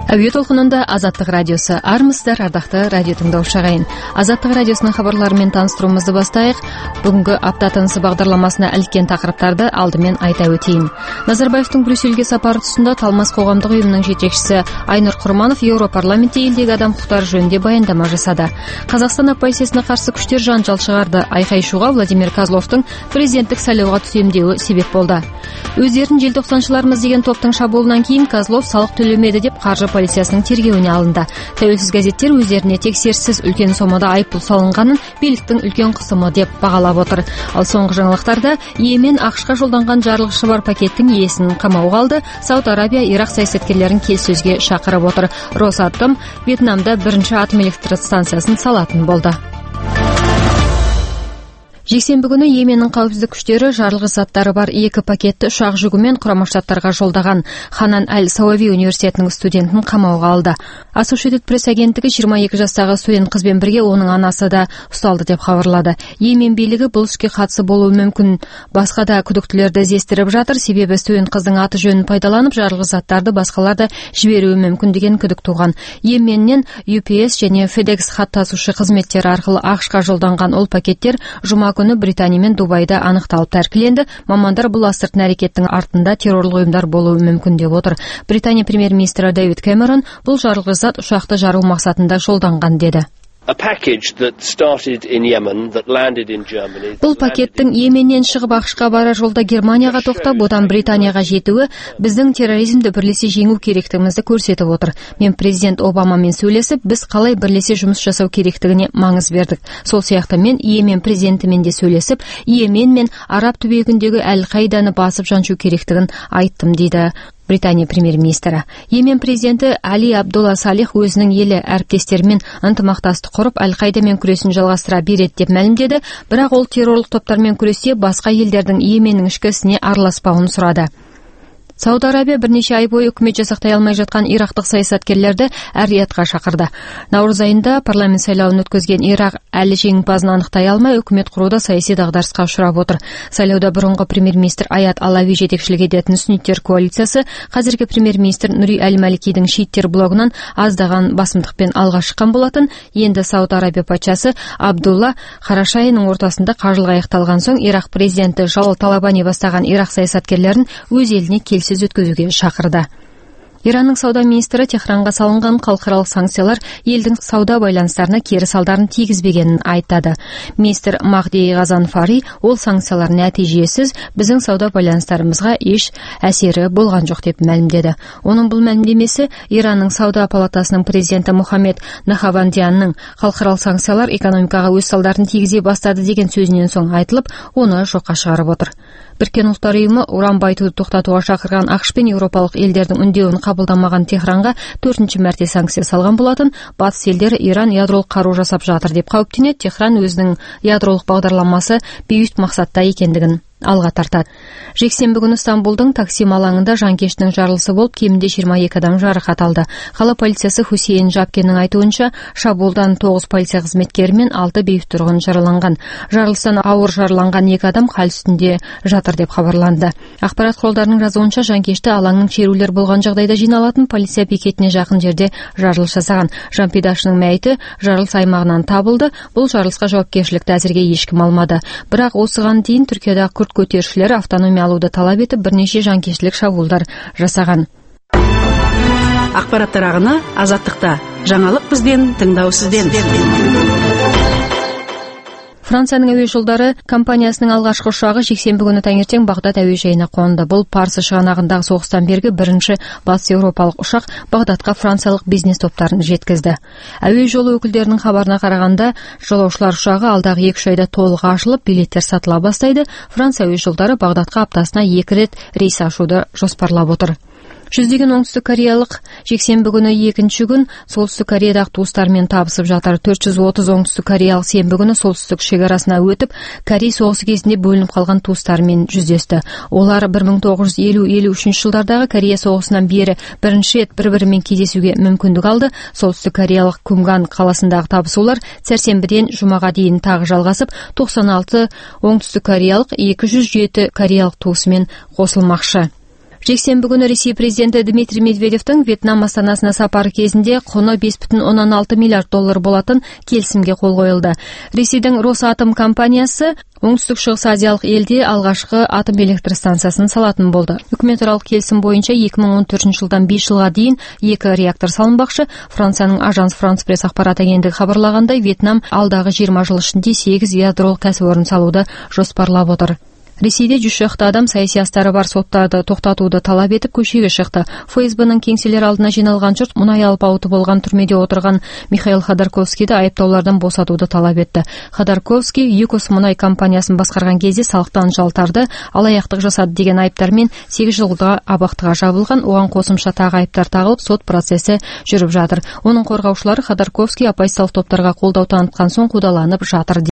Әуе толқынында Азаттық радиосы. Армысыздар, ардақты радио тыңдаушы ағайын. Азаттық радиосының хабарларымен таныстыруымызды бастайық. Бүгінгі апта тынысы бағдарламасына іліккен тақырыптарды алдымен айта өтейін. Назарбаевтың Брюссельге сапары тұсында Талмас қоғамдық ұйымының жетекшісі Айнұр Құрманов Еуропарламентте елдегі адам құқықтары жөнінде баяндама жасады. Қазақстан оппозициясына қарсы күштер жанжал шығарды. Айқай-шуға Владимир Козловтың президенттік сайлауға түсемдеуі себеп болды. Өздерін желтоқсаншылармыз деген топтың шабуылынан кейін Козлов салық төлемеді деп қаржы полициясының тергеуіне алынды. Тәуелсіз газеттер өздеріне тексеріссіз үлкен сомада айыппұл салынғанын биліктің үлкен қысымы деп бағалап отыр. Ал соңғы жаңалықтарда Йемен ақш-қа жолданған жарылғышы бар пакеттің иесін қамауға алды. Сауд Арабия Ирак саясаткерлерін келіссөзге шақырып отыр. Росатом Вьетнамда бірінші атом электр станциясын салатын болды. Жексенбі күні Йеменнің қауіпсіздік күштері жарылғыш заттары бар 2 пакетті ұшақ жүгімен Құрама Штаттарға жолдаған. Ханан Аль-Сауави университетінің студентін қамауға алды. Associated Press агенттігі 22 жастағы студент қызбен бірге оның анасы да ұсталды деп хабарлады. Йемен билігі бұл іске қатысы болуы мүмкін. Басқа да күдіктілерді іздестіріп жатыр, себебі студент қыздың аты жөнін пайдаланып жарылғыш заттарды басқаларды жіберуі мүмкін деген күдік туған. Йеменнен UPS және FedEx хат тасушы қызметтері арқылы ақш-қа жолданған ол пакеттер жұма күні Британия мен Дубайда анықталып тәркіленді. Мамандар бұл астыртын әрекеттің артында террорлық ұйымдар болуы мүмкін деп отыр. Британия премьер-министрі Дэвид Кэмерон бұл жарылғыш зат ұшақты жару мақсатында жолданған деді. Бұл пакеттің Йеменнен шығып ақш-қа барар жолда Германияға тоқтап, одан Британияға жетуі біздің терроризмді бірлесе жеңу керектігімізді көрсетіп отыр. Мен президент Обамамен сөйлесіп, біз қалай бірлесе жұмыс жасау керектігіне маңыз бердік. Сол сияқты мен Йемен президентімен де сөйлесіп, Йемен мен Араб түбегіндегі Әл-Қайданы басып жаншу керектігін айттым дейді Британия премьер-министрі. Йемен президенті Али Абдулла Салих өзінің елі әріптестерімен ынтымақтастық құрып, Әл-Қайдамен күресін жалғастыра береді деп мәлімдеді, бірақ ол террорлық топтармен күресте басқа елдердің Йеменнің ішкі ісіне араласпауын сұрады. Сауд Арабия бірнеше ай бойы үкімет жасақтай алмай жатқан ирактық саясаткерлерді әр-риядқа шақырды. Наурыз айында парламент сайлауын өткізген Ирак әлі жеңімпазын анықтай алмай үкімет құруда саяси дағдарысқа ұшырап отыр. Сайлауда бұрынғы премьер-министр Аят Алави жетекшілік ететін сүнниттер коалициясы қазіргі премьер-министр Нури Әл-Маликидің шииттер блогынан аздаған басымдықпен алға шыққан болатын. Енді Сауд Арабия патшасы Абдулла қараша айының ортасында қажылық аяқталған соң Ирак президенті Жалал Талабани бастаған Ирак саясаткерлерін өз еліне келіссөз өткізуге шақырды. Иранның сауда министрі Техранға салынған халықаралық санкциялар елдің сауда байланыстарына кері салдарын тигізбегенін айтады. Министр Махди Ғазанфари ол санкциялар нәтижесіз біздің сауда байланыстарымызға еш әсері болған жоқ деп мәлімдеді. Оның бұл мәлімдемесі Иранның сауда палатасының президенті Мухаммед Нахавандиянның халықаралық санкциялар экономикаға өз салдарын тигізе бастады деген сөзінен соң айтылып, оны жоққа шығарып отыр. Біріккен ұлттар ұйымы уран байытуды тоқтатуға шақырған ақш пен еуропалық елдердің үндеуін қабылдамаған Техранға 4-ші мәрте санкция салған болатын. Батыс елдері Иран ядролық қару жасап жатыр деп қауіптенеді. Техран өзінің ядролық бағдарламасы бейбіт мақсатта екендігін алға тартады. Жексенбі күні Стамбулдың Таксим алаңында жанкештің жарылысы болып, кемінде 22 адам жарақат алды. Қала полициясы Хусейн Жапкеннің айтуынша, шабуылдан 9 полиция қызметкері мен 6 бейбіт тұрғын жараланған. Жарылыстан ауыр жараланған 2 адам хал үстінде жатыр деп хабарланды. Ақпарат құралдарының жазуынша, жанкешті алаңның шерулер болған жағдайда жиналатын полиция бекетіне жақын жерде жарылыс жасаған. Жанпидашының мәйіті жарылыс аймағынан табылды. Бұл жарылысқа жауапкершілікті әзірге ешкім алмады. Бірақ осыған дейін Түркияда күрд көтерушілер автономия алуды талап етіп бірнеше жанкештілік шабуылдар жасаған. Ақпараттар ағыны Азаттықта. Жаңалық бізден, тыңдау сізден. Францияның әуе жолдары компаниясының алғашқы ұшағы жексенбі күні таңертең Бағдат әуежайына қонды. Бұл Парсы шығанағындағы соғыстан бергі бірінші батыс еуропалық ұшақ Бағдатқа франциялық бизнес топтарын жеткізді. Әуе жолы өкілдерінің хабарына қарағанда, жолаушылар ұшағы алдағы 2 айда толық ашылып, билеттер сатыла бастайды. Франция әуе жолдары Бағдатқа аптасына 2 рет рейс ашуды жоспарлап отыр. Жүздеген оңтүстік кореялық жексенбі күні 2-ші күн солтүстік Кореядағы туыстарымен табысып жатыр. 430 оңтүстік кореялық сенбі күні солтүстік шекарасына өтіп, Корей соғысы кезінде бөлініп қалған туыстарымен жүздесті. Олар 1950-53 жылдардағы Корея соғысынан бері бірінші рет бір-бірімен кездесуге мүмкіндік алды. Солтүстік кореялық Кумган қаласындағы табысулар сәрсенбіден жұмаға дейін тағы жалғасып, 96 оңтүстік кореялық 207 кореялық туысымен қосылмақшы. Жексенбі күні Ресей президенті Дмитрий Медведевтің Вьетнам астанасына сапары кезінде құны $5,6 миллиард болатын келісімге қол қойылды. Ресейдің Росатом компаниясы оңтүстік шығыс азиялық елде алғашқы атом электр станциясын салатын болды. Үкіметаралық келісім бойынша 2014 жылдан 5 жылға дейін 2 реактор салынбақшы. Францияның Ажанс Франс Пресс ақпарат агенттігі хабарлағандай, Вьетнам алдағы 20 жыл ішінде 8 ядролық кәсіпорын салуды жоспарлап отыр. Ресейде 100 шақты адам саяси астары бар соттарды тоқтатуды талап етіп көшеге шықты. ФСБ-ның кеңселер алдына жиналған жұрт мұнай алпауыты болған түрмеде отырған Михаил Ходорковскийді айыптаулардан босатуды талап етті. Ходорковский ЮКОС мұнай компаниясын басқарған кезде салықтан жалтарды, алаяқтық жасады деген айыптармен 8 жылға абақтыға жабылған. Оған қосымша тағы айыптар тағылып, сот процесі жүріп жатыр. Оның қорғаушылары Ходорковский оппозициялық топтарға қолдау танытқан соң қудаланып жатыр.